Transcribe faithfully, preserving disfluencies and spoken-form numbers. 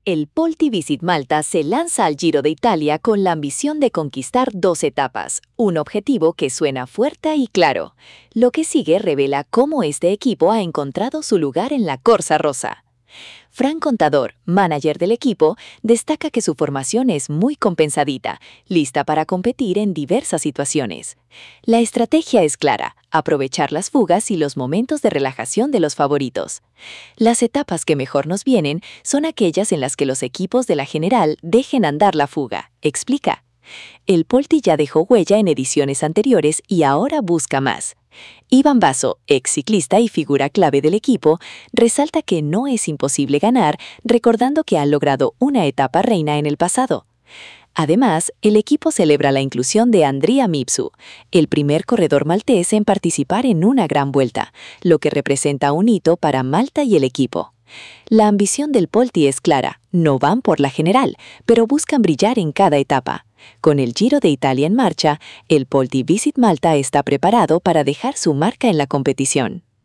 El Polti Visit Malta se lanza al Giro de Italia con la ambición de conquistar dos etapas, un objetivo que suena fuerte y claro. Lo que sigue revela cómo este equipo ha encontrado su lugar en la Corsa Rosa. Fran Contador, manager del equipo, destaca que su formación es muy compensadita, lista para competir en diversas situaciones. La estrategia es clara, aprovechar las fugas y los momentos de relajación de los favoritos. Las etapas que mejor nos vienen son aquellas en las que los equipos de la general dejen andar la fuga, explica. El Polti ya dejó huella en ediciones anteriores y ahora busca más. Iván Basso, ex ciclista y figura clave del equipo, resalta que no es imposible ganar, recordando que ha logrado una etapa reina en el pasado. Además, el equipo celebra la inclusión de Andrea Mipsu, el primer corredor maltés en participar en una gran vuelta, lo que representa un hito para Malta y el equipo. La ambición del Polti es clara, no van por la general, pero buscan brillar en cada etapa. Con el Giro de Italia en marcha, el Polti Visit Malta está preparado para dejar su marca en la competición.